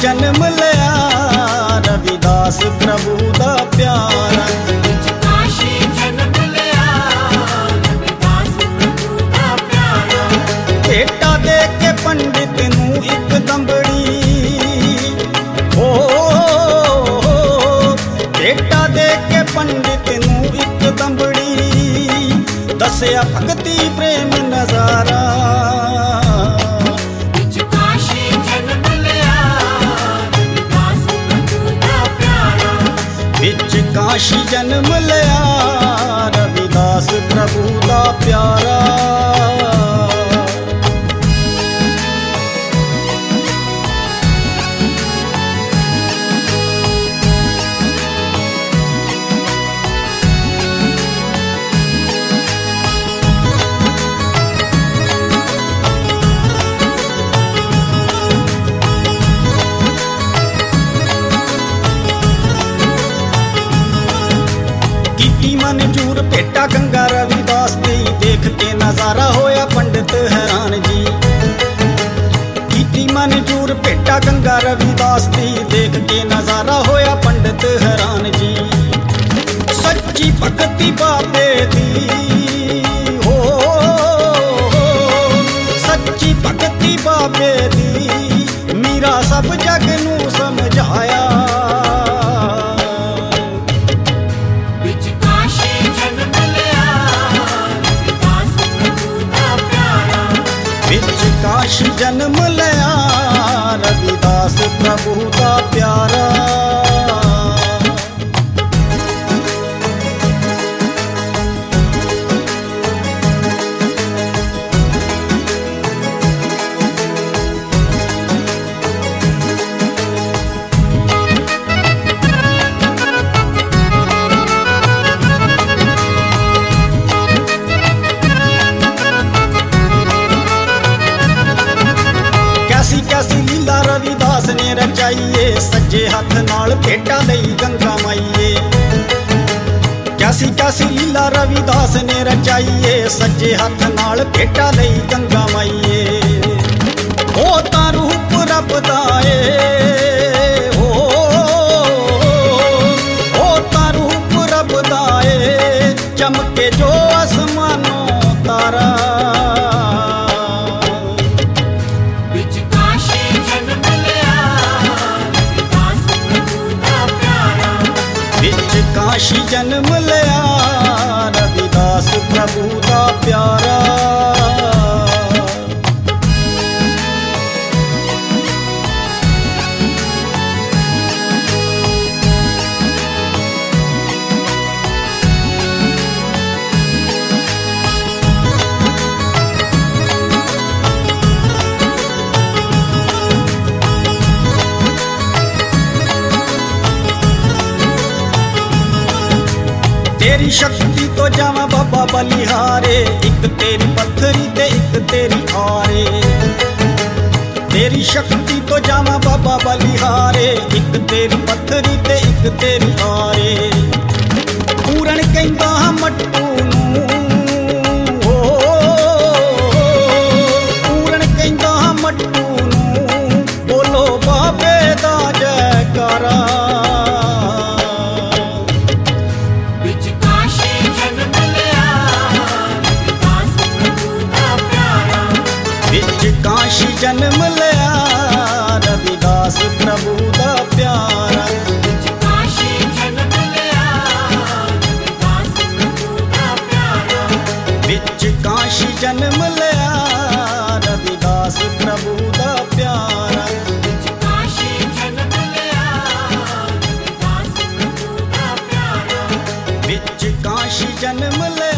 जन्म लिया रविदास प्रभु दा प्यारा। काशी जन्म लिया रविदास प्रभु दा प्यारा। बेटा दे के पंडित नू एक दंबड़ी, ओ बेटा दे के पंडित नू एक दंबड़ी, दसिया भगती प्रेम नजारा। काशी जन्म लिया रविदास प्रभु दा प्यारा। विच काशी जन्म लिया रविदास प्रभु दा प्यारा। कीती मंजूर भेटा गंगा रविदास दी, देख के नजारा होया पंडित हैरान जी। कीती मंजूर भेटा गंगा रविदास दी, देख के नजारा होया पंडित हैरान जी। सच्ची भगती बाबे दी हो, सच्ची भगती बाबे दी, मीरा सब जग नू समझाया। काशी जन्म लिया रविदास प्रभु दा प्यारा। विच काशी जन्म लिया रविदास प्रभु दा प्यारा। कैसी कैसी लीला रविदास ने रचाईए, सज्जे हथ नाल भेटा लई गंगा माईए। कैसी कैसी लीला रविदास ने रचाईए, सज्जे हथ नाल भेटा लई गंगा माईए। ओ तां रूप रब दा ए हो, ओ तां रूप रब दा ए, चमके जो आसमानों तारा। काशी जन्म लिया रविदास प्रभु दा प्यारा। विच काशी जन्म लिया रविदास प्रभु दा प्यारा। तेरी शक्ति तो जावा बाबा बलिहारे, एक तेरी पत्थरी ते एक तेरी आरे। तेरी शक्ति तो जावा बाबा बलिहारे, एक तेरी पत्थरी ते एक तेरी आरे। पूरन कहंदा मट्टू नू हो, पूरन कहंदा मट्टू नू, बोलो बाबे दा जयकारा। काशी जन्म लिया रविदास प्रभु दा प्यारा। विच काशी जन्म लिया रविदास प्रभु दा प्यारा। काशी जन्म लिया रविदास प्रभु दा प्यारा। विच काशी जन्म लिया रविदास प्रभु दा प्यारा। काशी जन्म लिया रविदास प्रभु दा प्यारा। विच काशी जन्म लिया